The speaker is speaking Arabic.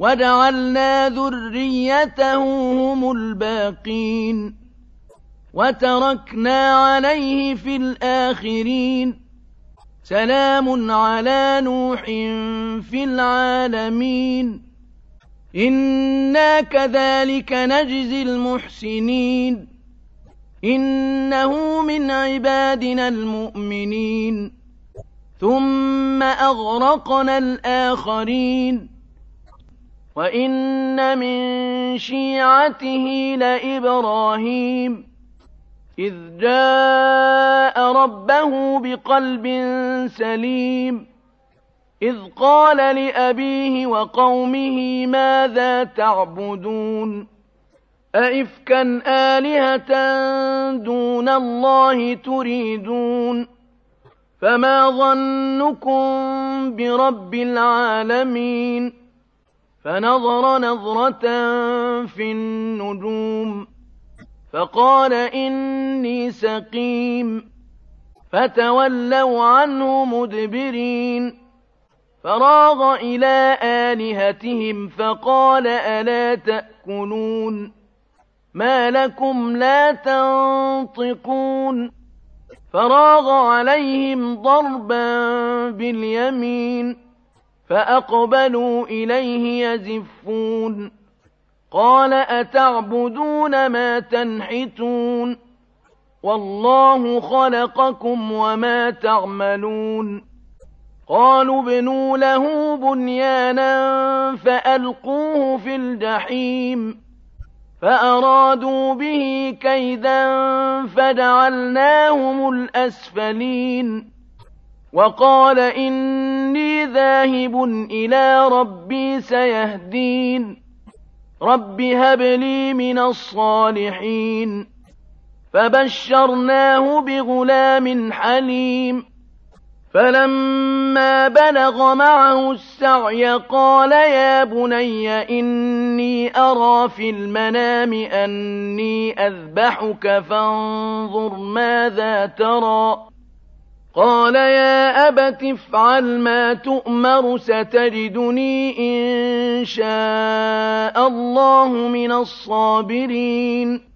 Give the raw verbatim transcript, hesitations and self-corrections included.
وَجَعَلْنَا ذُرِّيَّتَهُ هُمُ الْبَاقِينَ وَتَرَكْنَا عَلَيْهِ فِي الْآخِرِينَ سَلَامٌ عَلَىٰ نُوحٍ فِي الْعَالَمِينَ إِنَّا كَذَٰلِكَ نَجْزِي الْمُحْسِنِينَ إِنَّهُ مِنْ عِبَادِنَا الْمُؤْمِنِينَ ثُمَّ أَغْرَقْنَا الْآخَرِينَ وَإِنَّ مِن شِيعَتِهِ لَإِبْرَاهِيمَ إِذْ جَاءَ رَبَّهُ بِقَلْبٍ سَلِيمٍ إِذْ قَالَ لِأَبِيهِ وَقَوْمِهِ مَاذَا تَعْبُدُونَ أَئِفْكًا آلِهَةً دُونَ اللَّهِ تُرِيدُونَ فَمَا ظَنُّكُم بِرَبِّ الْعَالَمِينَ فَنَظَرَ نَظْرَةً فِي النُّجُومِ فَقَالَ إِنِّي سَقِيمٌ فَتَوَلَّوْا عَنْهُ مُدْبِرِينَ فَرَاغَ إِلَىٰ آلِهَتِهِمْ فَقَالَ أَلَا تَأْكُلُونَ مَا لَكُمْ لَا تَنطِقُونَ فَرَاغَ عَلَيْهِمْ ضَرْبًا بِالْيَمِينِ فَأَقْبَلُوا إِلَيْهِ يَزِفُّونَ قَالَ أَتَعْبُدُونَ مَا تَنْحِتُونَ وَاللَّهُ خَلَقَكُمْ وَمَا تَعْمَلُونَ قَالُوا ابْنُوا لَهُ بُنْيَانًا فَأَلْقُوهُ فِي الْجَحِيمِ فَأَرَادُوا بِهِ كَيْدًا فَجَعَلْنَاهُمُ الْأَسْفَلِينَ وَقَالَ إِنِّي ذَاهِبٌ إِلَىٰ رَبِّي سَيَهْدِينِ رَبِّ هَبْ لِي مِنَ الصَّالِحِينَ فَبَشَّرْنَاهُ بِغُلَامٍ حَلِيمٍ فَلَمَّا بَلَغَ مَعَهُ السَّعْيَ قَالَ يَا بُنَيَّ إِنِّي أَرَىٰ فِي الْمَنَامِ أَنِّي أَذْبَحُكَ فَانظُرْ مَاذَا تَرَىٰ قَالَ يَا أَبَتِ افْعَلْ مَا تُؤْمَرُ سَتَجِدُنِي إِن شَاءَ اللَّهُ مِنَ الصَّابِرِينَ